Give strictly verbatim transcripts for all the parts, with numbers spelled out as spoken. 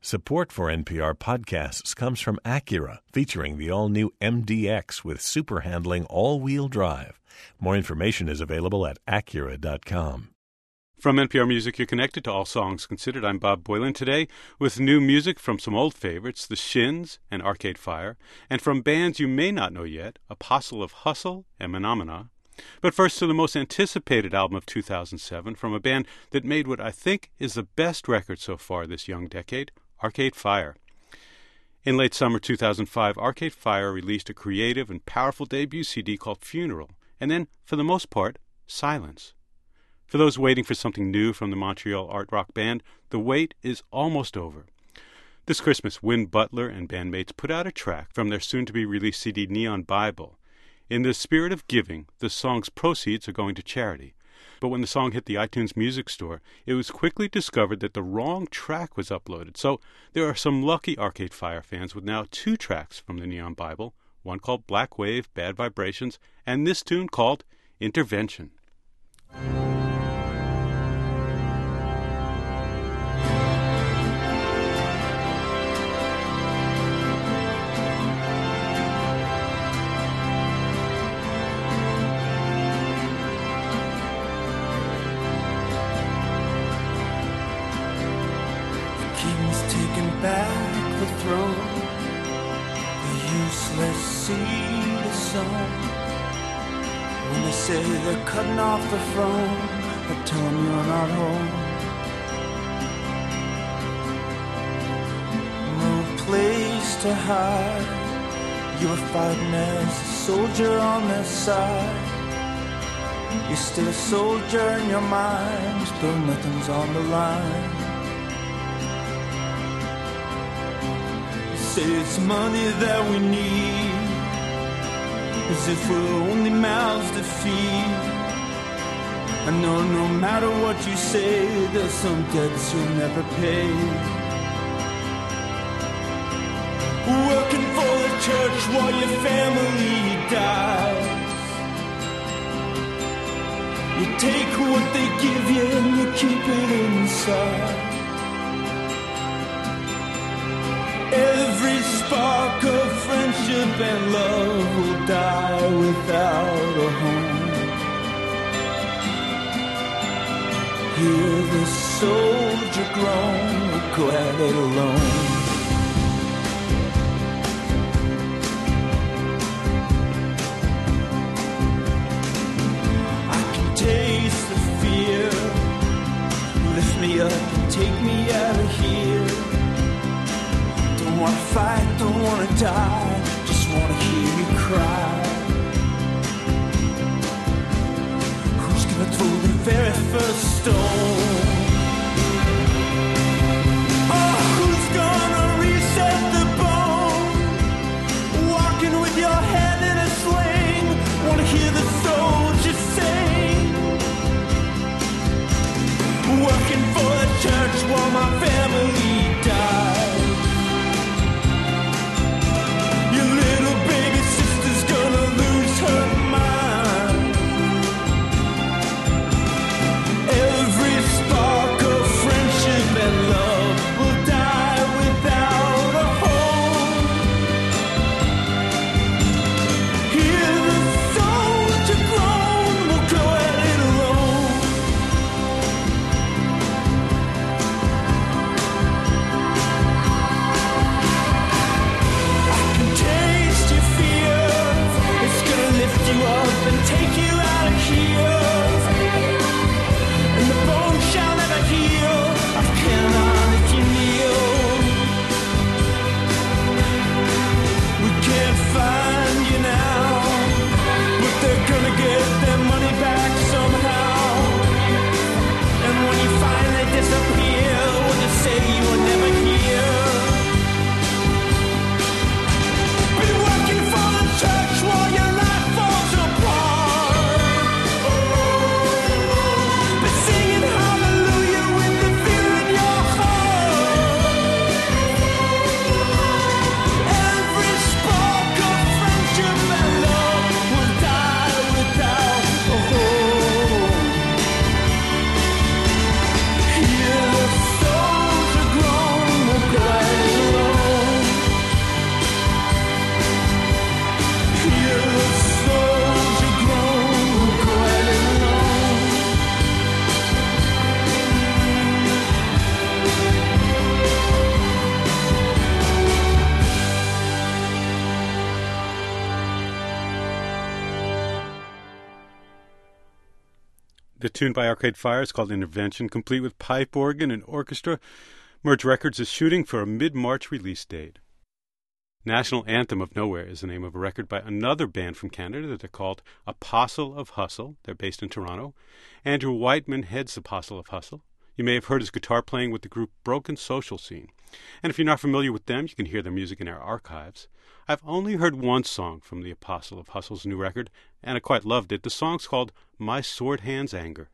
Support for N P R podcasts comes from Acura, featuring the all-new M D X with super handling all-wheel drive. More information is available at acura dot com. From N P R Music, you're connected to All Songs Considered. I'm Bob Boylan today with new music from some old favorites, The Shins and Arcade Fire, and from bands you may not know yet, Apostle of Hustle and Menomina. But first to the most anticipated album of two thousand seven from a band that made what I think is the best record so far this young decade, Arcade Fire. In late summer two thousand five, Arcade Fire released a creative and powerful debut C D called Funeral, and then, for the most part, Silence. For those waiting for something new from the Montreal art rock band, the wait is almost over. This Christmas, Win Butler and bandmates put out a track from their soon-to-be-released C D Neon Bible. In the spirit of giving, the song's proceeds are going to charity. But when the song hit the iTunes Music Store, it was quickly discovered that the wrong track was uploaded. So there are some lucky Arcade Fire fans with now two tracks from the Neon Bible, one called Black Wave, Bad Vibrations, and this tune called Intervention. Back the throne, the useless seed is sown. When they say they're cutting off the throne, I tell them you're not home. No place to hide. You were fighting as a soldier on their side. You're still a soldier in your mind, still nothing's on the line. Say it's money that we need, as if we're only mouths to feed. I know no matter what you say, there's some debts you'll never pay. Working for the church while your family dies. You take what they give you and you keep it inside. Every spark of friendship and love will die without a home. Hear the soldier groan, we're glad it alone. I can taste the fear, lift me up and take me out of here. Don't wanna fight, don't wanna die, just wanna hear you cry. Who's gonna throw the very first stone? Oh, who's gonna reset the bone? Walking with your head in a sling, wanna hear the soldiers sing. Working for the church while my family dies. Her mind. Every spark of friendship and love The tune by Arcade Fire is called Intervention, complete with pipe organ and orchestra. Merge Records is shooting for a mid-March release date. National Anthem of Nowhere is the name of a record by another band from Canada that they're called Apostle of Hustle. They're based in Toronto. Andrew Whiteman heads Apostle of Hustle. You may have heard his guitar playing with the group Broken Social Scene. And if you're not familiar with them, you can hear their music in our archives. I've only heard one song from the Apostle of Hustle's new record, and I quite loved it. The song's called My Sword Hand's Anger.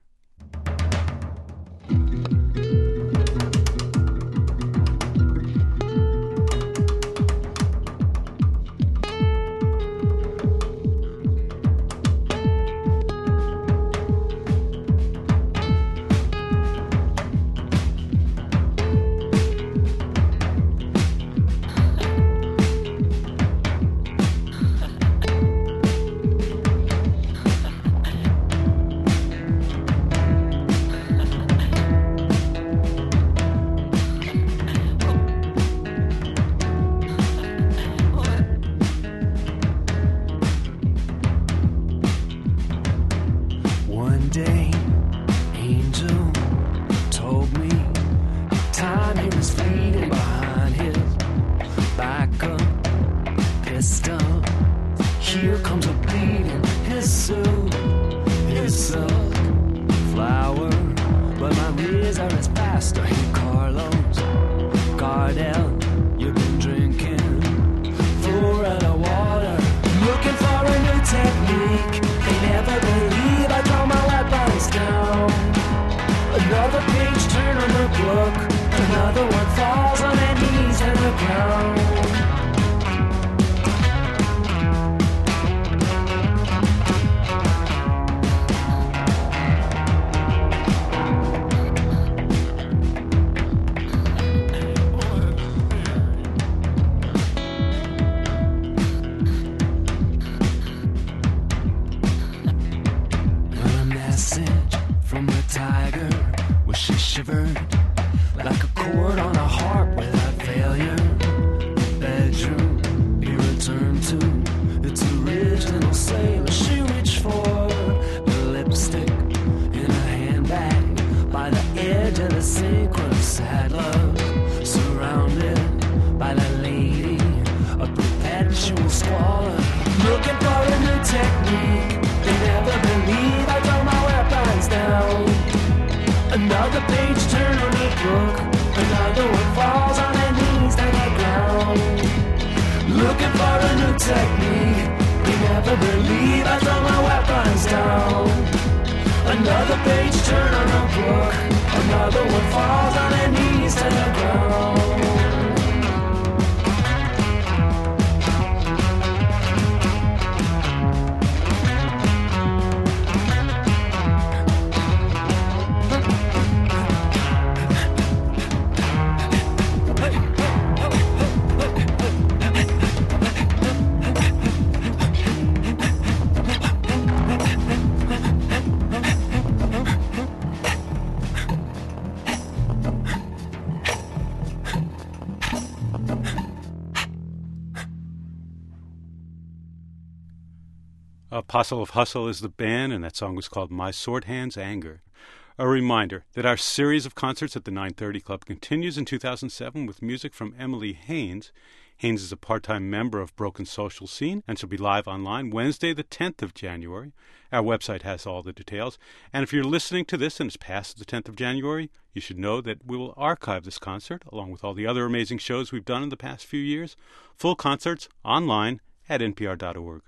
Apostle of Hustle is the band, and that song was called My Sword Hand's Anger. A reminder that our series of concerts at the nine thirty Club continues in two thousand seven with music from Emily Haynes. Haynes is a part-time member of Broken Social Scene, and she'll be live online Wednesday the tenth of January. Our website has all the details. And if you're listening to this and it's past the tenth of January, you should know that we will archive this concert, along with all the other amazing shows we've done in the past few years. Full concerts online at N P R dot org.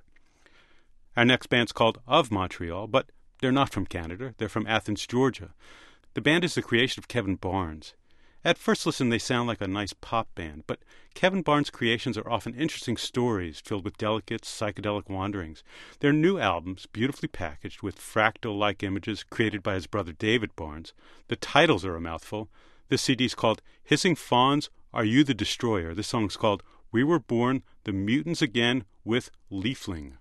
Our next band's called Of Montreal, but they're not from Canada. They're from Athens, Georgia. The band is the creation of Kevin Barnes. At first listen, they sound like a nice pop band, but Kevin Barnes' creations are often interesting stories filled with delicate, psychedelic wanderings. Their new albums, beautifully packaged with fractal-like images created by his brother David Barnes. The titles are a mouthful. This C D's called Hissing Fawns, Are You the Destroyer? This song's called We Were Born, The Mutants Again with Leafling.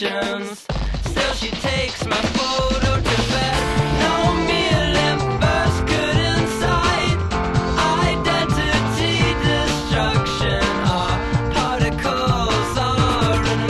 instructions. Still she takes my photo to bed. No mere limbers could incite identity destruction. Our particles are in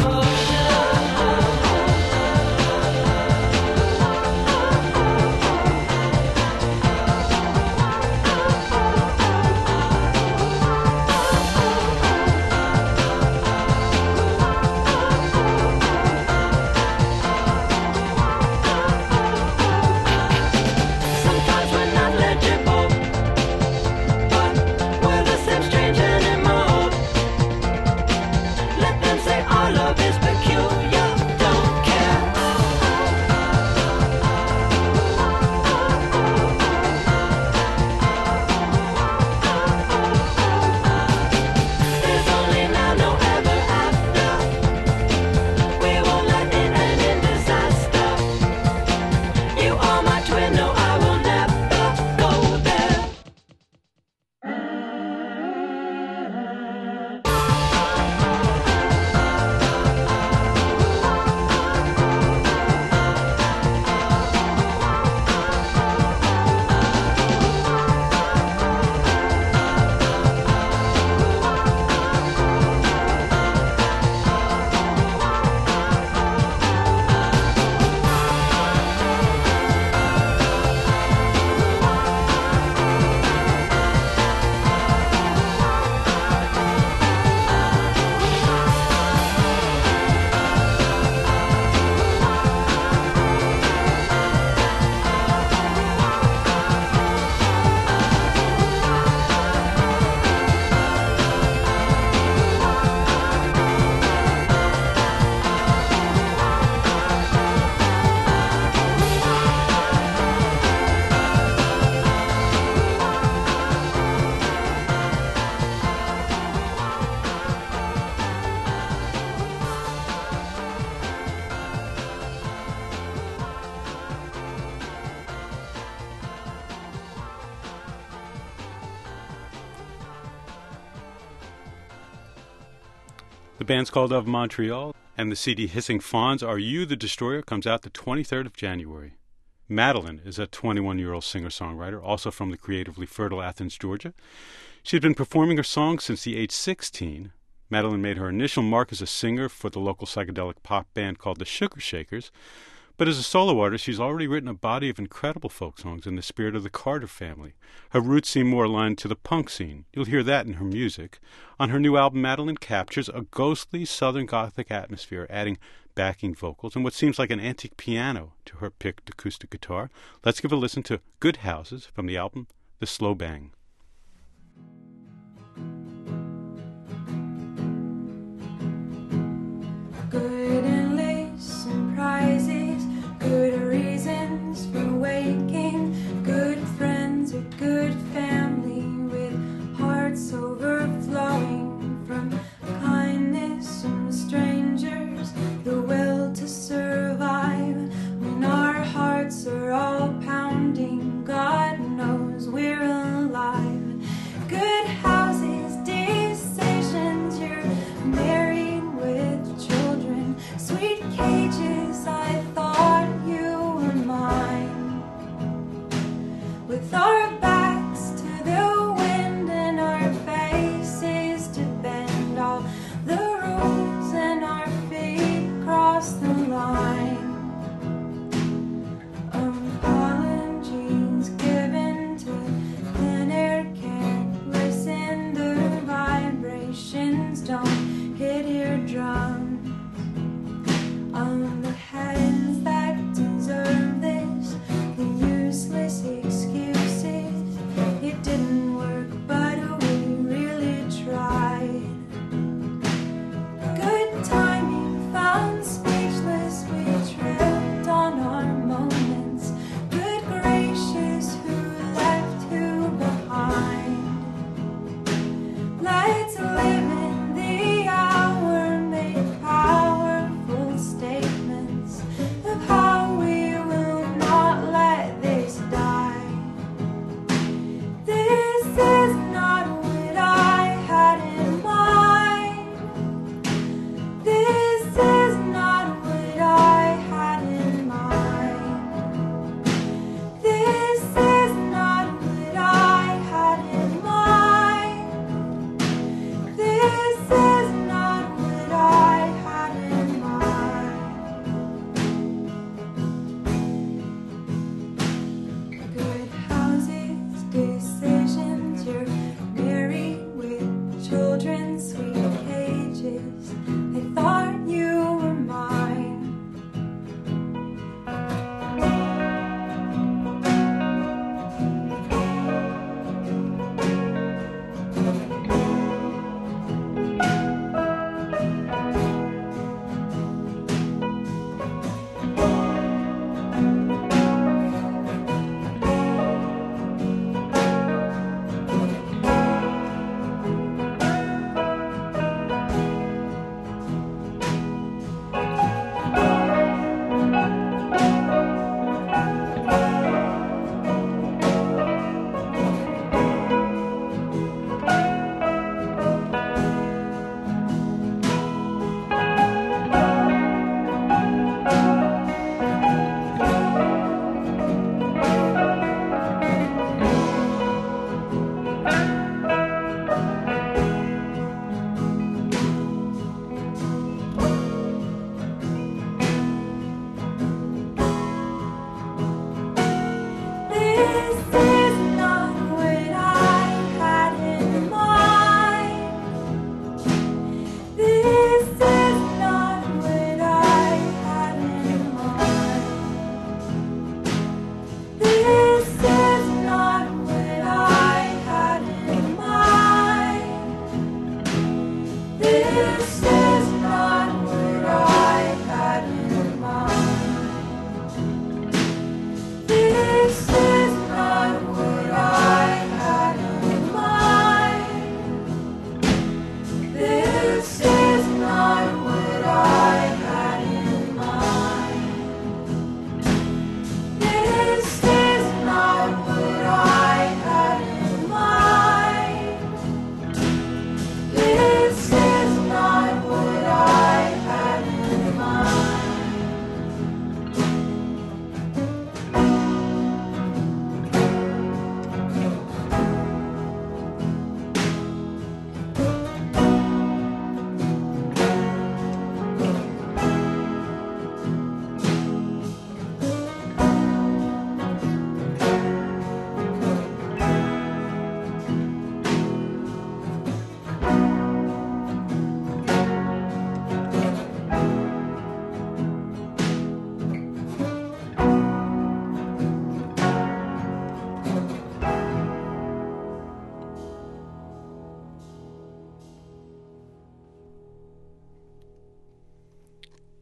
The band's called Of Montreal, and the C D Hissing Fawns Are You the Destroyer comes out the twenty-third of January. Madeline is a twenty-one-year-old singer-songwriter, also from the creatively fertile Athens, Georgia. She's been performing her songs since the age sixteen. Madeline made her initial mark as a singer for the local psychedelic pop band called the Sugar Shakers, but as a solo artist, she's already written a body of incredible folk songs in the spirit of the Carter family. Her roots seem more aligned to the punk scene. You'll hear that in her music. On her new album, Madeline captures a ghostly Southern Gothic atmosphere, adding backing vocals and what seems like an antique piano to her picked acoustic guitar. Let's give a listen to Good Houses from the album The Slow Bang. Good and lace and prizes, good reasons for waking, good friends, a good family with hearts overflowing from kindness from strangers, the will to survive when our hearts are all pounding. God knows we're alive.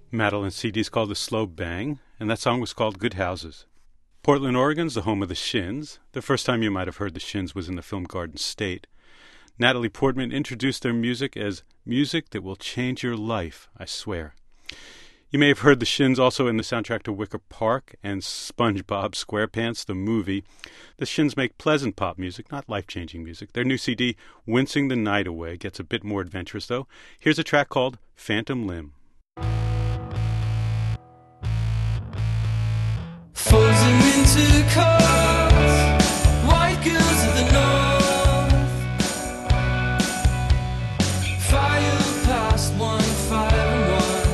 Madeline's C D is called The Slow Bang, and that song was called Good Houses. Portland, Oregon's the home of the Shins. The first time you might have heard the Shins was in the film Garden State. Natalie Portman introduced their music as music that will change your life, I swear. You may have heard the Shins also in the soundtrack to Wicker Park and SpongeBob SquarePants, the movie. The Shins make pleasant pop music, not life-changing music. Their new C D, Wincing the Night Away, gets a bit more adventurous, though. Here's a track called Phantom Limb. Frozen into cars, white girls of the north, fire past one, five and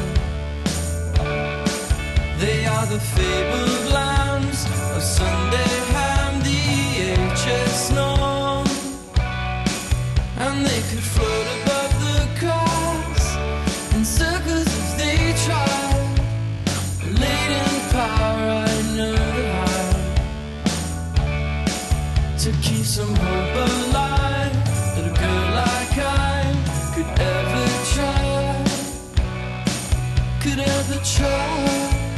one. They are the fabled lambs of Sunday ham, the H S Norm, and they could float above the cars in circles if they tried. Latent power, I know to keep some hope alive that a girl like I could ever try, could ever try.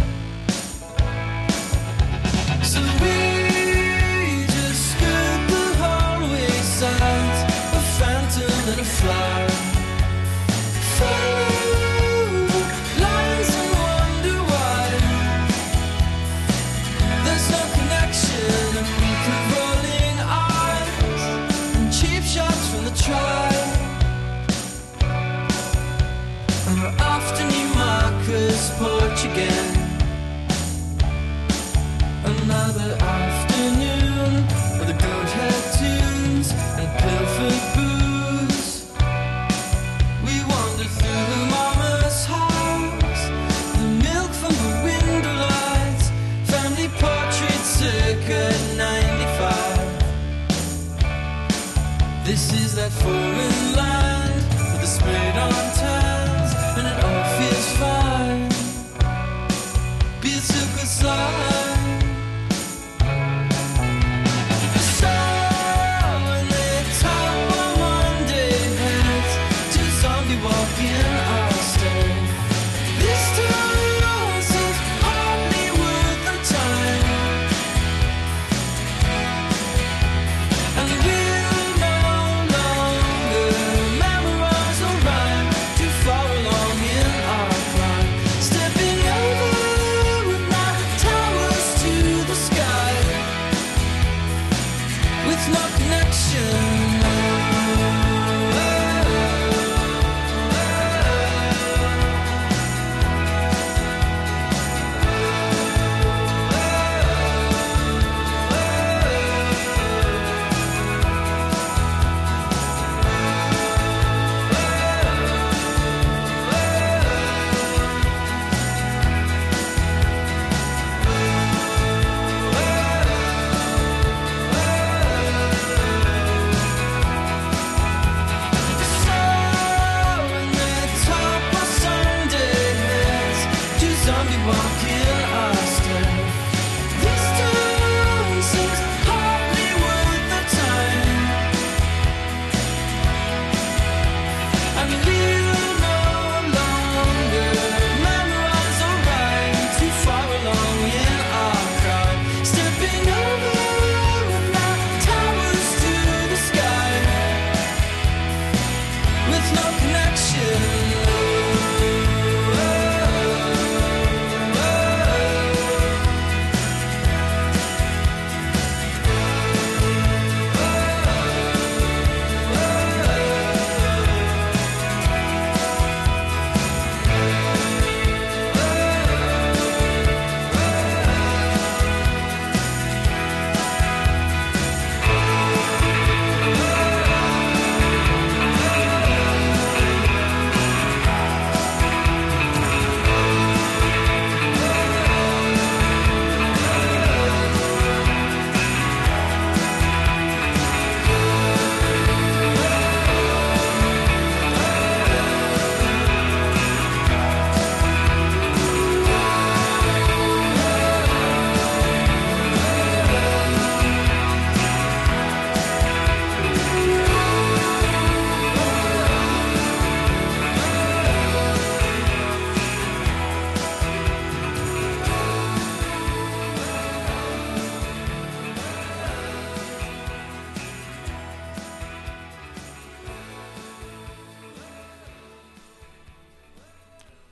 So we just skirt the hallway signs, a phantom and a flower. Follow lines and wonder why there's no connection, and we could rolling eyes and cheap shots from the tribe. And we're off to Newmarker's porch again. Another afternoon with the goat head tunes and pilfered booze. We wandered through the mama's house, the milk from the window lights, family portraits circa ninety-five. This is that foreign land with the sprayed on tans, and it all feels fine.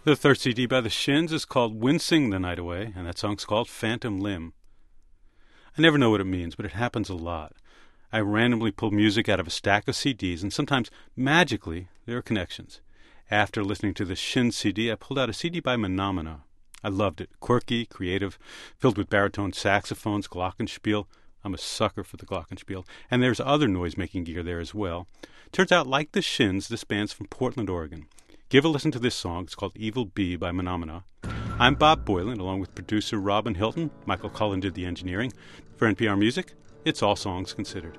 The third C D by the Shins is called Wincing the Night Away, and that song's called Phantom Limb. I never know what it means, but it happens a lot. I randomly pull music out of a stack of C Ds, and sometimes, magically, there are connections. After listening to the Shins C D, I pulled out a C D by Menomina. I loved it. Quirky, creative, filled with baritone saxophones, glockenspiel. I'm a sucker for the glockenspiel. And there's other noise-making gear there as well. Turns out, like the Shins, this band's from Portland, Oregon. Give a listen to this song. It's called Evil Bee by Menomina. I'm Bob Boilen, along with producer Robin Hilton. Michael Cullen did the engineering. For N P R Music, it's All Songs Considered.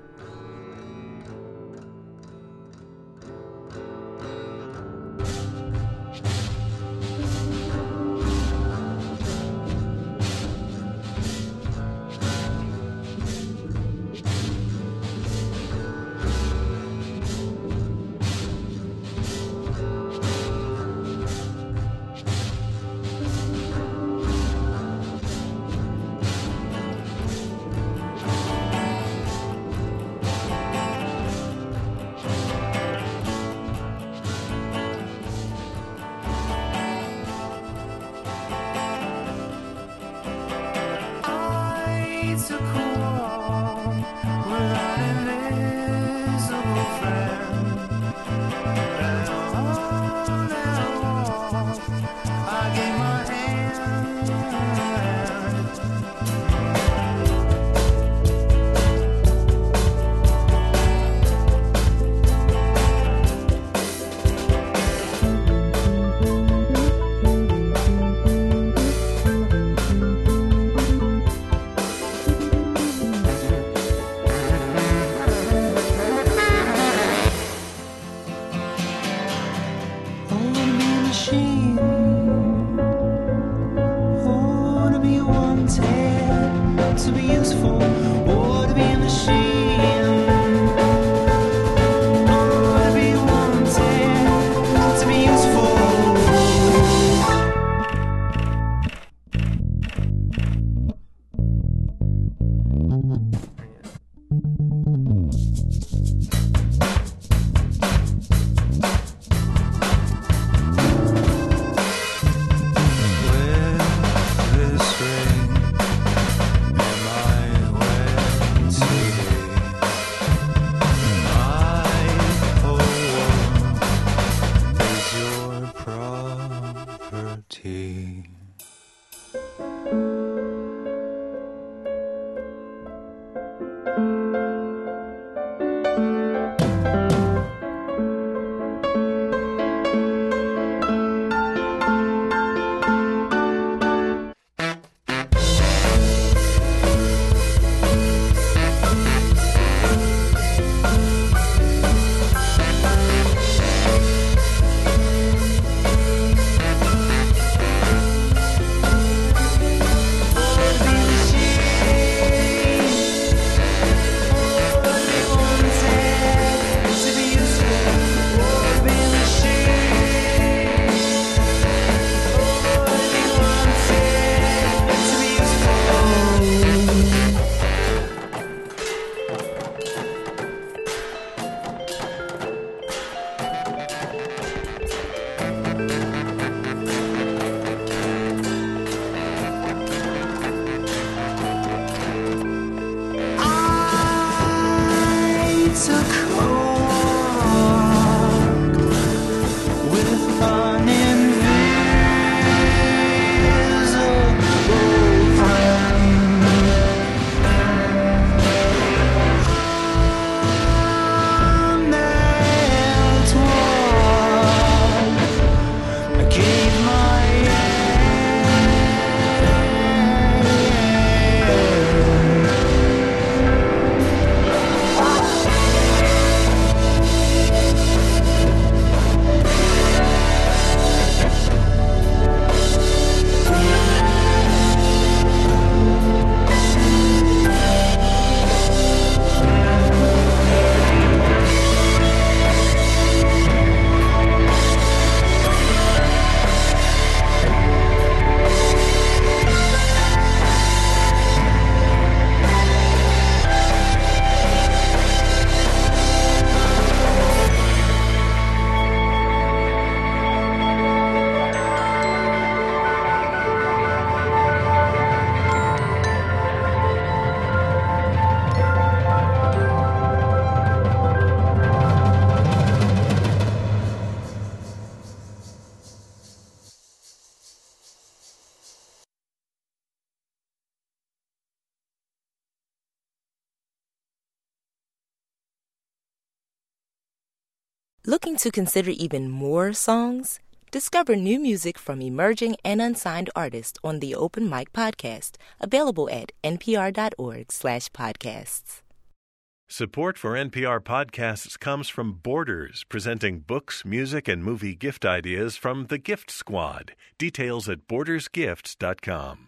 Looking to consider even more songs? Discover new music from emerging and unsigned artists on the Open Mic Podcast, available at npr.org slash podcasts. Support for N P R podcasts comes from Borders, presenting books, music, and movie gift ideas from the Gift Squad. Details at borders gifts dot com.